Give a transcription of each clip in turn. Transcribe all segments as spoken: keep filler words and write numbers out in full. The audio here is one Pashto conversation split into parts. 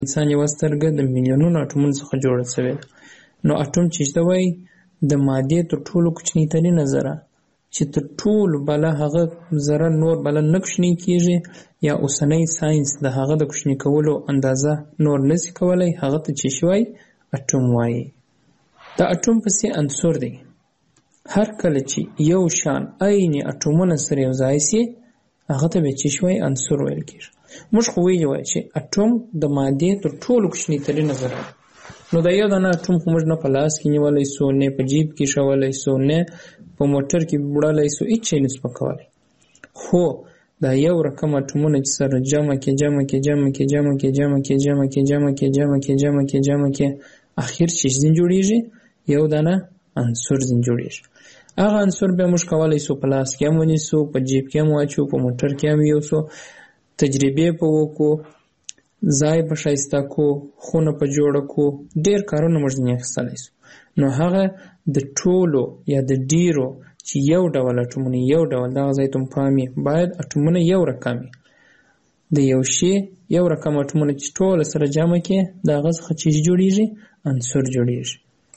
انسان یوه سترګه د میلیونونو اټومونو څخه جوړه شوې ده. نو اټوم چې ته وایي د مادې تر ټولو کوچني ترینه ذره چې تر ټولو بله هغه ذره نور بله نه کوچني کېږي یا اوسنی ساینس د هغه د کوچني کولو اندازه نور نشي کولی، هغه ته چې شي وایي اټوم وایي. د اټوم پسې عنصر دی. هر کله چې یو شان عین اټومونه سره یو ځای سي هغه ته به چې شي وایي عنصر ویل کېږي. موږ خو ویلي وای چې اټوم د مادې تر ټولو کوچني ترینه ذره ده. نو د یو دانه اټوم خو موږ نه په لاس کې نیولی سو، نه په جیب کې ایښولی سو، نه په موټر کې وړلی سو، هېڅ شی نسو کولی. خو دا یو رقم اټومونه چې سره جمع کې جمع کې جمع کې جمع کې جمع کې جمع کې جمع کې جمع کې جمع کې جمع کې اخر چې ځین جوړېږي یو دانه عنصر ځین جوړېږي. هغه عنصر بیا موږ کولی سو په لاس کې هم ونیسو، په جیب کې هم واچو، په موټر کې هم یوسو، تجربې په وکړو، ځای په ښایسته کو، خونه په جوړه کو، ډېر کارونه موږ ځینې اخیستلی سو. نو هغه د ټولو یا د ډېرو چې یو ډول اټومونه یو ډول دغه ځای ته مو پام وي باید اټومونه یو رقم وي. د یو شي یو رقم اټومونه چې ټوله سره جمع کړې د هغه څخه چې جوړېږي عنصر جوړېږي.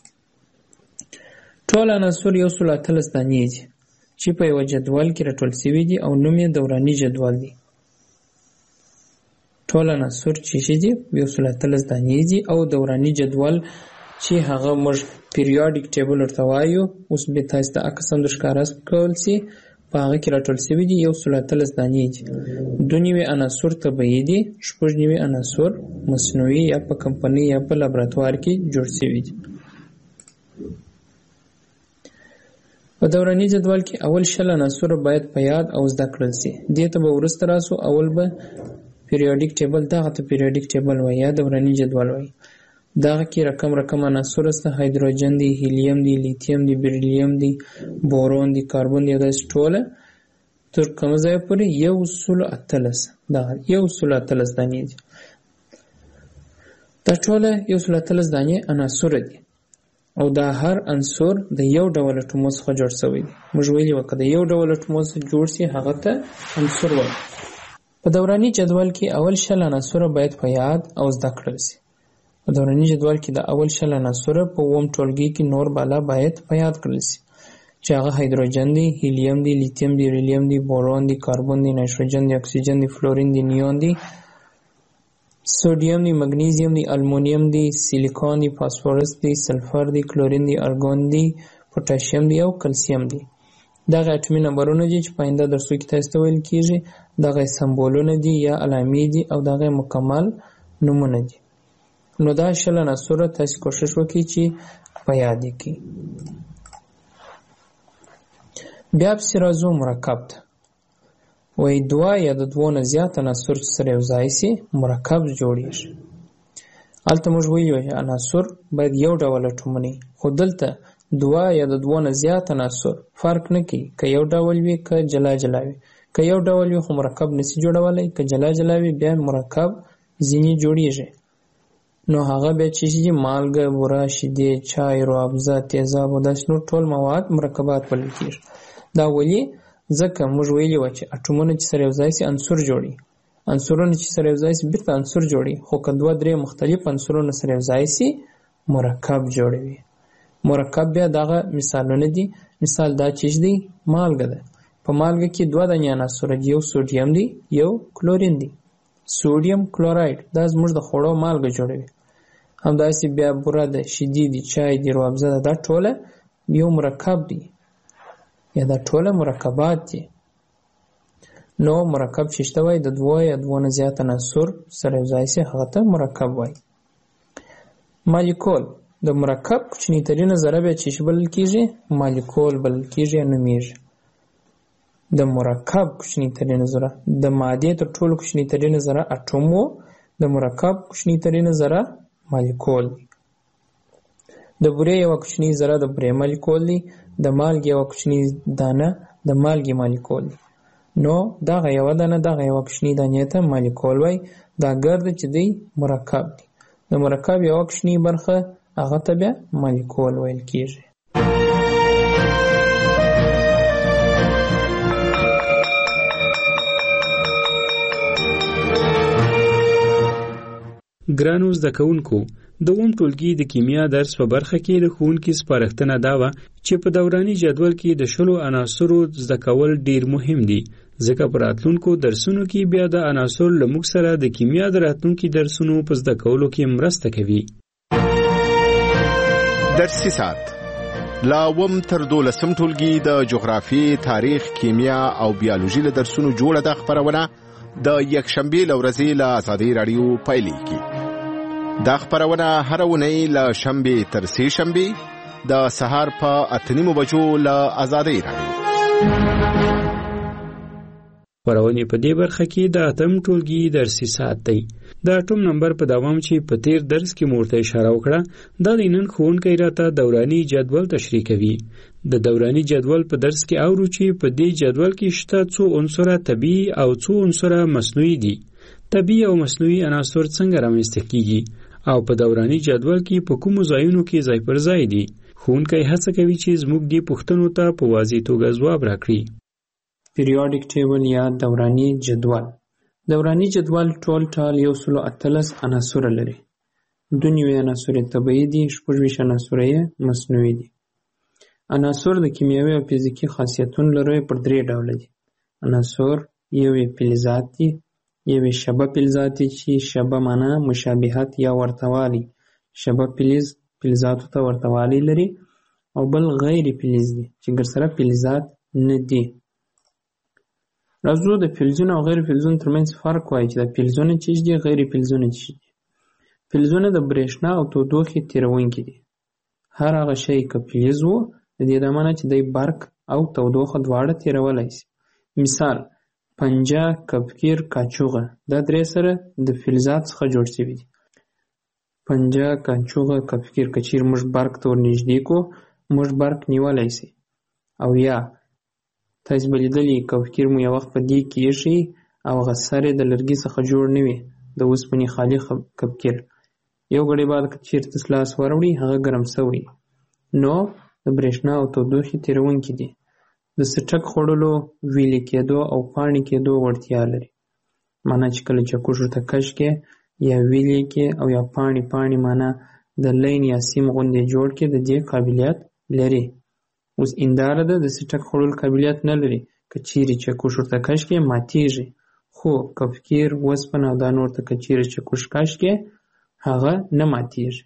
ټول عناصر یو سل اتلس دانې دي چې په یوه جدول کې راټول شوي دي او نوم یې دوراني جدول دی. ټول عناصر چې شي دي یو سل اتلس دانې دي او دوراني جدول چې هغه موږ پیریاډیک ټیبل ورته وایو، اوس بیا تاسو ته عکس هم درښکاره کول سي، په هغه کې راټول شوي دي یو سل اتلس دانې دي. دوه نوي عناصر طبیعي دي، شپږ نوي عناصر مصنوعي یا په کمپنۍ یا په لابراتوار کې جوړ شوي دي. په دوراني جدول کې اول شل عناصر باید په یاد او زده کړل سي. دې ته به وروسته راسو. اول به پیریاډیک ټیبل، دغه ته پیریاډیک ټیبل وایي یا دوراني جدول وایي. دغه کې رقم رقم عناصر سته، هایدروجن دی، هیلیم دی، لیتیم دی، بریلیم دی، بورون دی، کاربن دی، داسې ټوله تر کومه ځایه پورې یو سل اتلس دغه یو سل اتلس دانې دي. دا ټوله یو سل اتلس دانې عناصر دي او دا هر عنصر د یو ډول اټومو څخه جوړ شوی دی. موږ ویلي وو که د یو ډول اټومو څخه جوړ سي هغه ته عنصر وایي. په دوراني جدول کې اول شل عناصر باید په یاد او زده کړل سي. په دوراني جدول کې د اول شل عناصر په اووم ټولګي کې نور بالا باید په یاد کړل سي چې هغه هایدروجن دی، هیلیم دی، لیتیم دی، ریلیم دی، بورون دی، کاربن دی، نایتروجن دی، اکسیجن دی، فلورین دی، نیون دی، سوډیم دی، مګنیزیم دی، المونیم دی، سیلیکون دی، فاسفورس دی، سلفر دی، کلورین دی، ارګون دی، پوټاشیم دی او کلسیم دی. دغه اټومي نمبرونه دي چې په آینده درسو کې تاسو ته ویل کېږي. دغه سمبولونه دي یا علامې دي او دغه مکمل نومونه دي. نو دا شل عناصر تاسو کوشش وکړئ چې په یاد یې کړئ. بیا پسې راځو مرکب ته. وایي دوه یا د دوو نه زیات عناصر چې سره یو ځای سي مرکب جوړېږي. هلته موږ ویلي وو چې عناصر باید یو ډول اټومونه وي، خو دلته دوه یا د دوو نه زیات عناصر فرق نه کوي که یو ډول وي که جلا جلا وي. که یو ډول وي خو مرکب نسي جوړولی، که جلا جلا وي بیا مرکب ځینې جوړېږي. نو هغه بیا چې شي مالګه، بوره، شیدې، چای، روابزه، تیزاب او داسې نور ټول مواد مرکبات بلل کېږي. دا ولې؟ ځکه موږ ویلي وو چې اټومونه چې سره یو ځای سي عنصر جوړي، عنصرونه چې سره یو ځای سي بېرته عنصر جوړي، خو که دوه درې مختلف عنصرونه سره یو ځای سي مرکب جوړوي. مرکب بیا دغه مثالونه دي. مثال دا چې دی مالګه ده. په مالګه کې دوه دانې عناصر دي، یو سوډیم دی یو کلورین دی. سوډیم کلوراید دا زموږ د خوړو مالګه جوړوي. همداسې بیا بوره ده، شیدې دي، چای دی، روابزه ده، دا ټوله یو مرکب دی یا دا ټوله مرکبات دي. نو مرکب چې شته وایي د دوه یا دوه نه زیات عناصر سره یو ځای سي هغه ته مرکب وایي. مالیکول د مرکب کوچني ترینه ذره بیا چې بلل کېږي مالیکول بلل کېږي یا نومېږي. د مرکب کوچني ترینه ذره د مادې تر ټولو کوچني ترینه ذره اټوم و، د مرکب کوچني ترینه ذره مالیکول دی. د بورې یوه کوچني ذره د بورې مالیکول دی. د مالګې یوه کوچني دانه د مالګې مالیکول دی. نو دغه یوه دانه دغه یوه کوچني دانې ته مالیکول وایي. دا ګرده چې دی مرکب دی. د مرکب یوه کوچني برخه هغه ته بیا مالیکول ویل کېږي. ګرانو زده کوونکو، د اووم ټولګي د کیمیا درس په برخه کې د ښوونکي سپارښتنه دا وه چې په دوراني جدول کې د شلو عناصرو زده کول ډیر مهم دي، ځکه په راتلونکو درسونو کې بیا د عناصر له موږ سره د کیمیا د راتلونکي درسونو په زده کولو کې مرسته کوي. درسي ساعت لا اووم تر دولسم ټولګي د جغرافي، تاریخ، کیمیا او بیولوژي له درسونو جوړه ده خپرونه د یکشنبې له ورځې له ازادۍ راډیو پیلېږي. دا خپرونه هره اونۍ له شنبې تر سې شنبې د سهار په اته نیمو بجو له ازادۍ راډیو. خپرونې په دې برخه کې د اتم ټولګي درسي ساعت دی. د اټوم نمبر په دوام چې په تیر درس کې مورته اشاره وکړه، دا د نن ښوونکی راته دوراني جدول تشریح کوي. د دوراني جدول په درس کې اورو چې په دې جدول کې شته څو عنصره طبیعي او څو عنصره مصنوعي دي. طبیعي او مصنوعي عناصر څنګه رامنځته کیږي او په دوراني جدول کې په کومو ځایونو کې ځای پر ځای دي. ښوونکی هڅه کوي چې زموږ دې پوښتنو ته په واضح توګه ځواب راکړي. پیریوډیک ټیبل یا دوراني جدول. دوراني جدول ټول ټال یو سلو اتلس عناصر لري. دوه نوي عناصر طبیعي دي، شپږ ویشت عناصر یې مصنوعي دي. عناصر د کیمیاوي او فزیکي خاصیتونو لري پر درې ډوله دي. عناصر یو یې فلزات دي، یو یې شبه فلزات دي چې شبه معنا مشابهت یا ورتهوالی، شبه فلز فلزاتو ته ورتهوالی لري، او بل غیر فلز دي چې ګرسره فلزات نه دي. راځو د فلزونو او غیر فلزونو ترمنځ فرق وایي چې د فلزونه چیز دي، غیر فلزونه چیز دي. فلزونه د برېښنا او تودوخې تیرونکي دي. هر هغه شی که فلز و، د دې د معنی چې دی برق او تودوخه دواړه تیرولی شي. مثال پنجه، کفکیر، کاچوغه، دا درې سره د فلزات څخه جوړ شوي دي. پنجه، کاچوغه، کفکیر که چیرې موږ برق ته ورنږدې کړو، موږ برق نیولی شي. او یا تاسې به لیدلي کفکیر مو یو وخت په دې کې ایښي او هغه سر یې د لرګي څخه جوړ نه وي، د اوسپنې خالي کفکیر. یو ګړی بعد که چیرې تاسو لاس وروړئ، هغه ګرم شوی. نو د برېښنا او تودوخې تیرونکي دي. د څټک خوړلو، ویلې کېدو او پاڼې کېدو وړتیا لري. معنا چې کله چکش ورته کش کې یا ویلې کې او یا پاڼې پاڼې معنا د لین یا سیم غوندې جوړ کې د دې قابلیت لري. اوس انداره ده د څټک خوړلو قابلیت نه لري، که چیرې چکش ورته کش کې ماتیږي، خو کفکیر، اوسپنه او دا نور ته که چیرې چکش کش کې هغه نه ماتیږي.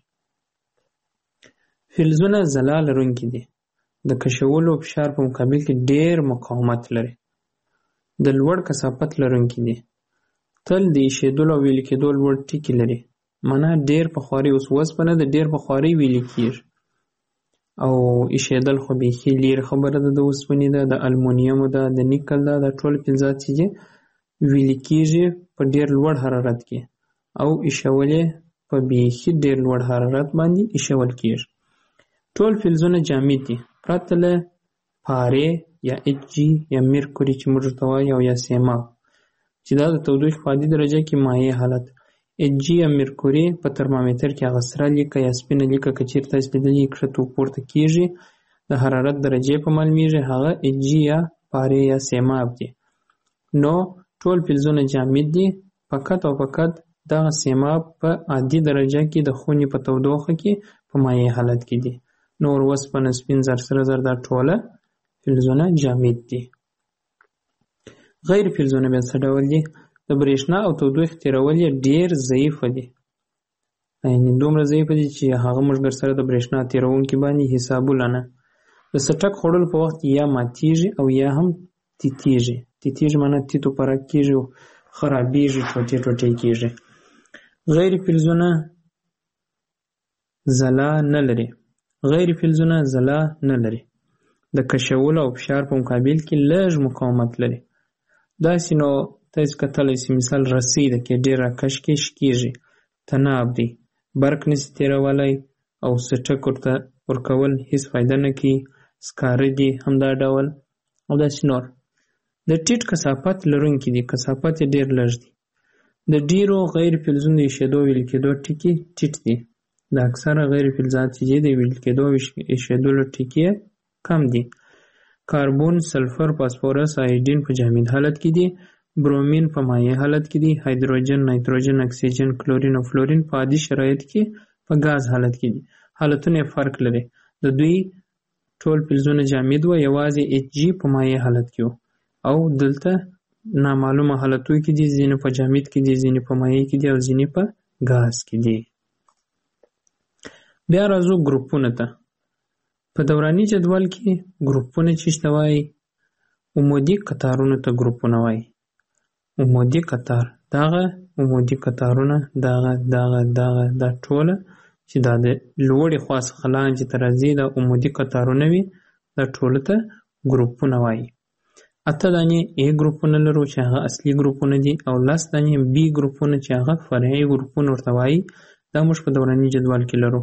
فلزونه ځلا لرونکي دي. د کشولو او فشار په مقابل کې ډېر مقاومت لري. د لوړ کثافت لرونکي دي. تل د ایشېدلو او ویلې کېدو لوړ ټکي لري. معنا ډېر په خواري، اوس اوسپنه د ډېر په خواري ویلې کېږي، او ایشېدل خو بیخي لرې خبره ده. د اوسپنې ده، د المونیمو ده، د نیکل ده، دا ټول فلزات چې دي ویلې کېږي په ډېر لوړ حرارت کې، او ایشول یې په بیخي ډېر لوړ حرارت باندې ایشول کېږي. ټول فلزونه جامد دي، پرته له پارې یا اچ جي یا مرکوري چې موږ ورته وایو، او یا سیماب چې دا د تودوخې په عادي درجه کې مایع حالت. اچ جي یا مرکوري په ترمامیتر کې هغه سره لیکه یا سپینه لیکه که چیرې تاسې لیدلي کښته پورته کېږي، د حرارت درجې په معلومیږي، هغه اچ جي یا پارې یا سیماب دي. نو ټول فلزونه جامد دي، فقط او فقط دغه سیماب په عادي درجه کې د خونې په تودوخه کې په مایع حالت کې دي. نور اوسپنه، سپین زر، سره زر، دا ټوله فلزونه جامد دي. غیر فلزونه بیا څه ډول دي؟ د برېښنا او تودوخې تیرول یې ډېر ضعیفه دي. یعنې دومره ضعیفه دي چې هغه موږ درسره د برېښنا تیرونکي باندې حسابونه نه. د څټک خوړلو په وخت یا ماتیږي او یا هم تیتیږي. تیتیږي معنا تیتو پرک کېږي او خرابېږي، ټوټې ټوټې کېږي. غیر فلزونه ځلا نه لري. غیر فلزونه ځلا نه لري. د کشولو او فشار په مقابل کې لږ مقاومت لري. داسې نو تاسې کتلی شئ، مثال رسۍ ده کې ډېر راکش کې شکېږي، تناب دی، برق نشي تېرولی، او څټک ورته ورکول هېڅ فایده نه کوي. سکاره دي همدا ډول، او داسې نور. د ټیټ کثافت لرونکي دي، کثافت یې ډېر لږ دی. د ډېرو غیر فلزونو د ایشېدو ویلې کېدو ټکي ټیټ دي. د اکثره غیر فلزات چې دي د ویلې کېدو او ایشېدلو ټکي کم دي. کاربون، سلفر، فاسفورس، آیودین په جامد حالت کې دي. برومین په مایع حالت کې دي، هایدروجن، نایتروجن، اکسیجن، کلورین او فلورین په عادي شرایط کې په غاز حالت کې دي. حالتونه فرق لري. د دوی ټول فلزونه جامد و، یوازې اچ جی په مایع حالت کې و او دلته نامعلومه حالتونو کې دي، ځینې په جامد کې دي، ځینې په مایع کې دي او ځینې په غاز کې دي. بیا راځو ګروپونو ته. په دوراني جدول کې ګروپونه چې شته وایي عمودي قطارونو ته ګروپونه وایي. عمودي قطار دغه عمودي قطارونه دغه دغه دغه دا ټوله چې دا د لوړې خوا څخه لاندې ته راځي دا عمودي قطارونه وي، دا ټوله ته ګروپونه وایي. اته دانې A ګروپونه لرو چې هغه اصلي ګروپونه دي او لس دانې B ګروپونه چې هغه فرعي ګروپونه ورته وایي. دا موږ په دوراني جدول کې لرو.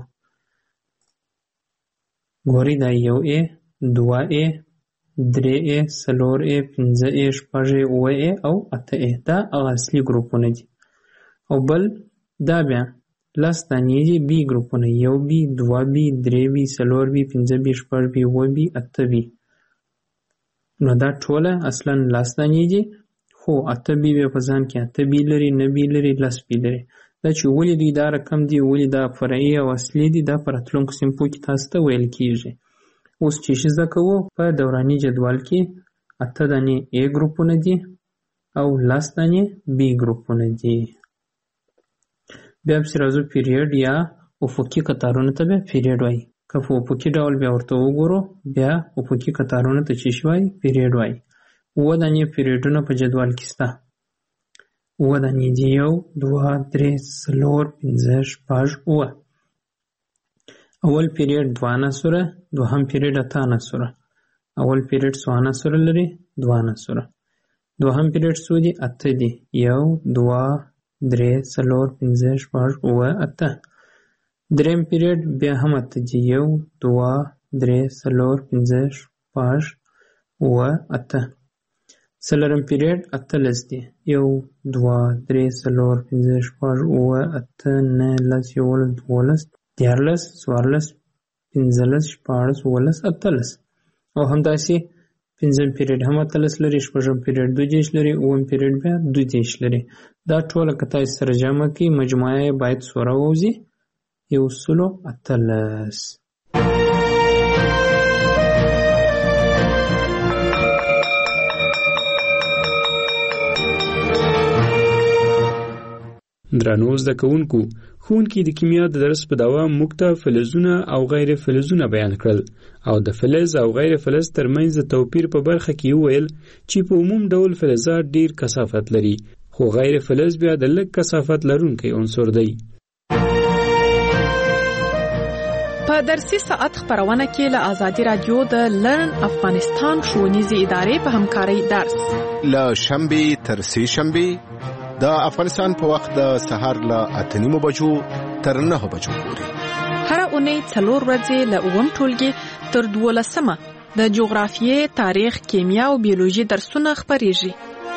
ګورئ دا یو A، دوه A، درې A، څلور A، پنځه A، شپږ A، اووه A او اته A. دا هغه اصلي ګروپونه دي. او بل دا بیا لس دانې دي B ګروپونه، یو B، دوه B، درې B، څلور B، پنځه B، شپږ B، اووه B، اته B. نو دا ټوله اصلا لس دانې دي، خو اته B بیا په ځان کې اته B لري، نه B لري، لس B لري. دا چې ولې دوی دا رقم دي، ولې دا فرعي او اصلي دي، دا په راتلونکو صنفو کې تاسو ته ویل کېږي. اوس چې څه زده کوو په دوراني جدول کې اته دانې A ګروپونه دي او لس دانې B ګروپونه دي. بیا پسې راځو پیریډ یا افقي قطارونو ته بیا پیریډ وایي. که په افقي ډول بیا ورته وګورو بیا افقي قطارونو ته چې شي وایي پیریډ وایي. اووه دانې پیریډونه په جدول کې شته. اووه دانې دي، یو، دوه، درې، څلور، پنځه، شپږ، اووه. اول پیریډ دوه عناصره، دوهم پیریډ اته عناصره. اول پیریډ څو عناصره لري؟ دوه عناصره. دوهم پیریډ څو دي؟ اته دي، یو، دوه، درې، څلور، پنځه، شپږ، اووه، اته. دریم پیریډ بیا هم اته دي، یو، دوه، درې، څلور، پنځه، شپږ، اووه، اته. څلورم پیریډ اتلس دي، یو، دوه، درې، څلور، پنځه، شپږ، اووه، اته، نهه، لس، یوولس، دولس، دیارلس، څوارلس، پنځلس، شپاړس، اوولس، اتلس. او همداسې پنځم پیریډ هم اتلس لري، شپږم پیریډ دوه دېرش لري، اووم پیریډ بیا دوه دېرش لري. دا ټوله که تاسې سره جمع کړئ مجموعه یې باید څو راووځي؟ یو سلو اتلس. درنو زده کوونکو، ښوونکي د کیمیا د درس په دوام موږ ته فلزونه او غیر فلزونه بیان کړل او د فلز او غیر فلز ترمنځ د توپیر په برخه کې وویل چې په عموم ډول فلزات ډیر کثافت لري، خو غیر فلز بیا د لږ کثافت لرونکی عنصر دی. په درسي ساعت خبرونه کې له آزادي رادیو د لرن افغانستان ښوونیزې ادارې په همکارۍ درس له شنبې تر سې شنبې د افغانستان په وخت د سهار له اته نیمو بجو تر نهو بجو پورې. هره اونۍ څلور ورځې له اووم ټولګي تر دولسمه د جغرافیې، تاریخ، کیمیا او بیولوژي درسونه خپریږي.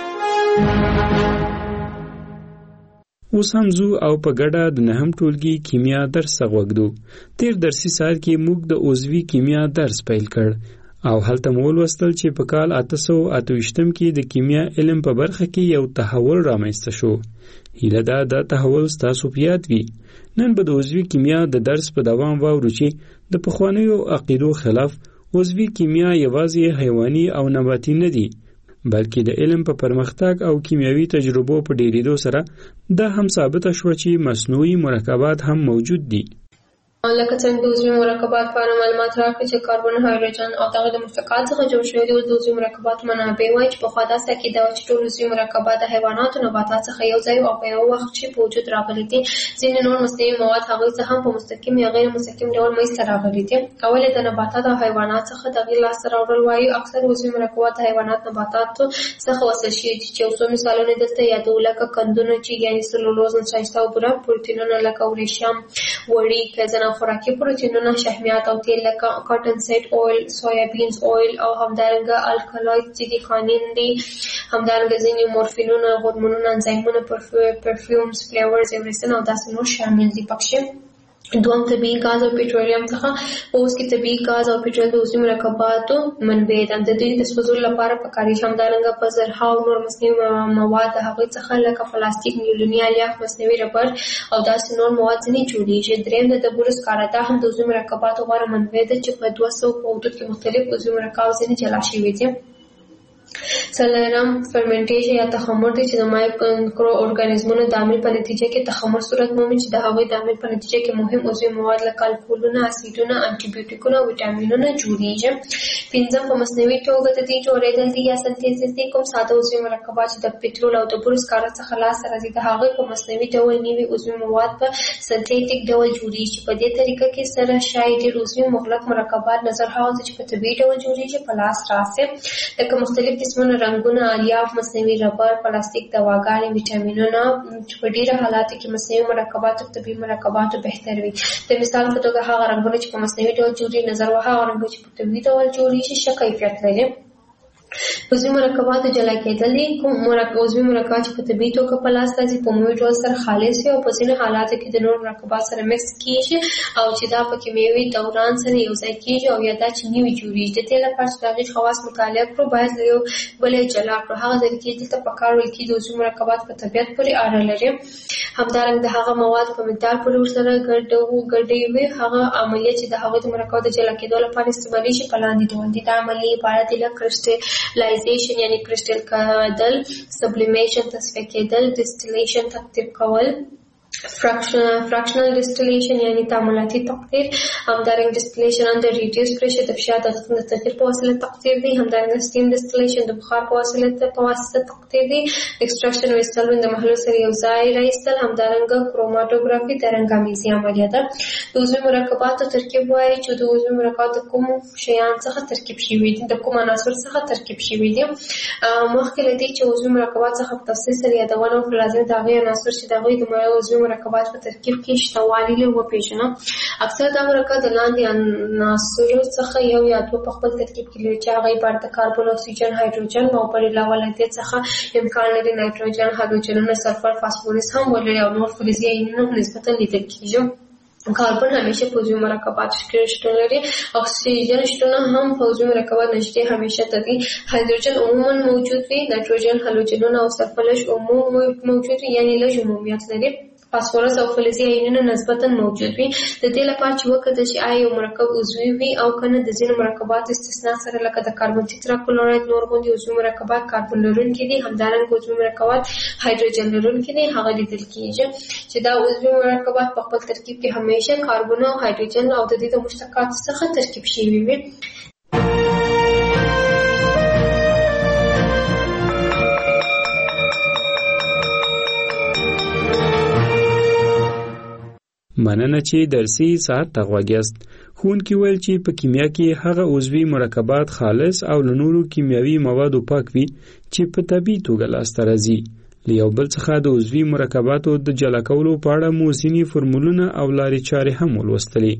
اوس هم زو او په ګډه د نهم ټولګي کیمیا درس غوږدو. تیر درسي ساعت کې موږ د عضوي کیمیا درس پیل کړ او هلته مو ولوستل چې په کال اته سوه اته ویشتم کې د کیمیا علم په برخه کې یو تحول رامنځته شو. هیله ده دا تحول ستاسو په یاد وي. نن به د عضوي کیمیا د درس په دوام واورو چې د پخوانیو عقیدو خلاف عضوي کیمیا یوازې حیواني او نباتي نه دي، بلکې د علم په پرمختګ او کیمیاوي تجربو په ډیریدو سره دا هم ثابته شوه چې مصنوعي مرکبات هم موجود دي. لکه څنګه د عضوي مرکبات په اړه معلومات راکړي چې کاربن، هایدروجن او دغه د مرکبات څخه جوړ شوي دي. د عضوي مرکباتو منابع وایي چې پخوا داسې عقیده وه چې ټول عضوي مرکبات د حیواناتو نباتات څخه یو ځای او په یو وخت کې په وجود راغلي دي. ځینې نور مصنوعي مواد هغوی څه هم په مستقیم یا غیر مستقیم ډول منځته راغلي دي. اول د نباتات او حیوانات څخه تغییر لاسته راوړل وایي. اکثر عضوي مرکبات د حیوانات نباتاتو څخه وصل شوي دي چې یو څو مثالونه دلته یادو، لکه قندونه چې یعنې سلولوز، نشایسته او بوره، پروتینونه لکه ورېښم، وړي، ځینې خوراکي پروتینونه، شحمیات او تیل لکه کاټن سیډ اویل، سویابینز اویل او همدارنګه الکالوید چې دي کانین دي، همدارنګه ځینې مورفینونه، هورمونونه، انزایمونه، پرفیومز، فلیورز، ایورسن او داسې نور شامل دي پکښې. دوم طبیعي غاز او پټرولیم څخه اوس کې طبیعي غاز او پټرول د عضوي مرکباتو منبع ده. د دې د سوځولو لپاره پکارېږي. همدارنګه په زرهاو نور مصنوعي مواد د هغوی څخه لکه پلاستیک، نیولوني الیاف، مصنوعي ربړ او داسې نور مواد ځینې جوړېږي. درېیم د ډبرو سکاره. دا هم د عضوي مرکباتو غوره منبع ده چې په دوه سوه په حدود کې مختلف عضوي مرکبات ځینې جلا شوي دي. څلورم فرمنټیشن یا تخمر دی چې د مایکرو ارګانیزمونو د عمل په نتیجه کې تخمر صورت مومي چې د هغوی د عمل په نتیجه کې مهم عضوي مواد لکه الکولونه، اسیدونه، انټي بیوټیکونه او ویټامینونه جوړیږي. پنځم په مصنوعي توګه د دې جوړېدل دي یا سنتیزس دي. کوم ساده عضوي مرکبات چې د پټرول او د ډبرو سکاره څخه لاسته راځي د هغوی په مصنوعي ډول نوي عضوي مواد په سنتیټیک ډول جوړیږي. په دې طریقه کې سره شاید ډېر عضوي مغلق مرکبات نظر هغه چې په طبیعي ډول جوړیږي په لاس راسي، لکه مختلف قسمونه رنګونه، الیاف، مصنوعي ربړ، پلاستیک، دواګانې، ویټامینونه چې په ډیره حالاتو کې مصنوعي مرکبات او طبیعي مرکباتو بهتر وي. د مثال په توګه هغه رنګونه چې په مصنوعي ډول جوړي نظر وه هغه رنګونه چې په طبیعي ډول جوړیږي ښه کیفیت لري. عضوي مرکبات جلا کېدل دي. کوم عضوي مرکبات چې په طبیعي توګه په لاس راځي په عمومي ډول سره خالص وي او په ځینو حالاتو کې د نورو مرکبات سره مکس کېږي او چې دا په کیمیاوي دوران سره یو ځای کېږي او یا دا چې نوي جوړېږي. د دې لپاره چې د هغې خواص مطالعه کړو باید له یو بل یې جلا کړو. هغه ځای کې دلته په کار ویل کېږي د عضوي مرکبات په طبیعت پورې اړه لري. همدارنګه د هغه مواد په مقدار پورې ورسره ګډې وي. هغه عملیه چې د هغوی د مرکباتو د جلا کېدو لپاره استعمالیږي په لاندې ډول دي. دا عملیې عبارت دي له کرسټلایزیشن یعنی کرسټل کېدل، سبلیمیشن تصفیه کېدل، ډسټیلیشن تقطیر کول، fractional distillation یعنی تعاملاتي تقطیر، همدارنګه distillation under reduced pressure د فشار د تغیر په وسیله تقطیر دی، همدارنګه steam distillation د بخار په وسیله په واسطه تقطیر دی، extraction او ایستل د محلول سره یو ځای راایستل، همدارنګه کروماتوګرافي د رنګامیزي عملیه ده. د عضوي مرکباتو ترکیب وایي چې د عضوي مرکباتو کوم شیان څخه ترکیب شوي دي، د کوم عناصر څخه ترکیب شوي دي. مخکې له دې چې عضوي مرکبات څخه په تفصیل سره یادونه وکړو لازم د هغې عناصر چې د هغوی د عضوي مرکبات په ترکیب کې شته والي له وپېژنو. اکثر دا مرکب د لاندې عناصرو څخه یو یا دوه په خپل ترکیب کې لري چې هغه عبارت د کاربن، اکسیجن، هایدروجن او پر علاوه له دې څخه امکان لري نایتروجن، هالوجنونه، سلفر، فاسفورس هم ولري او نور فلزي ایونونه هم نسبتا لیدل کېږي. کاربن همیشه په عضوي مرکبات کې شتون لري. اکسیجن شتون هم په عضوي مرکبات نشته همیشه دي. هایدروجن عموما موجود وي. نایتروجن، هالوجنونه او سلفر لږ عموما موجود وي یعنی لږ عمومیت لري. فاسفورس او فلزي ایونونه نسبتا موجود وي. د دې لپاره چې وکړه چې آیا یو مرکب عضوي وي او کنه د ځینو مرکباتو استثناء سره لکه د کاربن تتراکلوراید نور غوندې عضوي مرکبات کاربن لرونکي دي، همدارنګه عضوي مرکبات هایدروجن لرونکي دي، هغه لیدل کېږي چې دا عضوي مرکبات په خپل ترکیب کې همیشه کاربن او هایدروجن او د دې د مشتقاتو څخه ترکیب شوي وي. مننه چې درسي ساعت ته غوږ یاست. ښوونکي ویل چې په کیمیا کې هغه عضوي مرکبات خالص او له نورو کیمیاوي موادو پاک وي چې په طبیعي توګه لاسته راځي. له یو بل څخه د عضوي مرکباتو د جلا کولو په اړه مو ځینې فورمولونه او لارې چارې هم ولوستلې.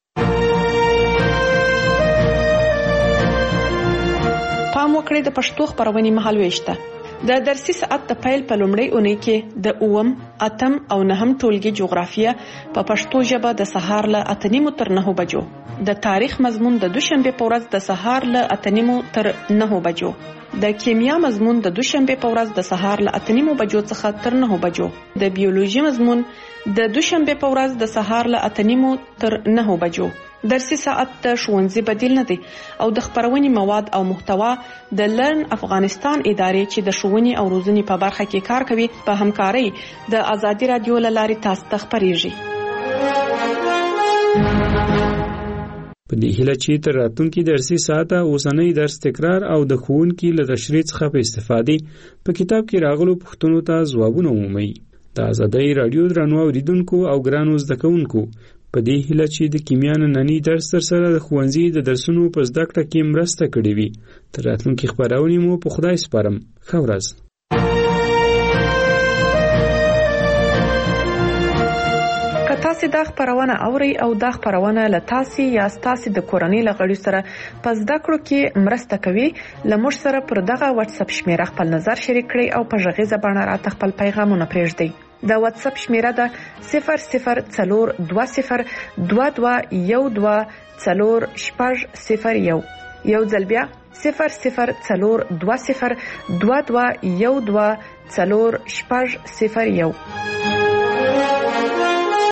پام وکړئ د پښتو خبرونې مهال وېشته. د درسي ساعت د پیل په لومړۍ اونۍ کې د اووم، اتم او نهم ټولګي جغرافیه په پښتو ژبه د سهار له اته نیمو تر نهو بجو، د تاریخ مضمون د دوشنبه په ورځ د سهار له اته نیمو تر نهو بجو، د کیمیا مضمون د دوشنبه په ورځ د سهار له اته نیمو بجو څخه تر نهو بجو، د بیولوژي مضمون د دوشنبه په ورځ د سهار له اته نیمو تر نهو بجو. درسي ساعت د ښوونځي بدیل نه دی او د خبرونې مواد او محتوا د لرن افغانستان ادارې چې د ښوونې او روزنې په برخه کې کار کوي په همکارۍ د ازادي رادیو له لارې تاسو ته خبرېږي. په دې هیله چې تر راتلونکي درسي ساعته اوسنۍ درس تکرار او د ښوونکي له تشریح څخه په استفادې په کتاب کې راغلو پوښتنو ته ځوابونه ومومئ. د ازادۍ رادیو درنو اوریدونکو او ګرانو زده کوونکو په دې هیله چې د کیمیا نننی درس تر سره د ښوونځي د درسونو په زده کړه کې مرسته کړې وي. تر راتلونکي خپرونې مو په خدای سپارم. ښه ورځ. که تاسو دا خبرونه اورئ او دا خبرونه له تاسو یا تاسو د کورنۍ له غړي سره په زده کړو کې مرسته کوي، لمر سره پر دغه واتس اپ شمیره خپل نظر شریک کړئ او په ژغې زبانه راته خپل پیغامونه پرېږدئ. د واتس اپ شمیره ده صفر صفر څلور دوه صفر دوه دوه یو دوه څلور شپږ صفر یو. یو ځل بیا صفر صفر څلور دوه صفر دوه دوه یو دوه څلور شپږ صفر یو.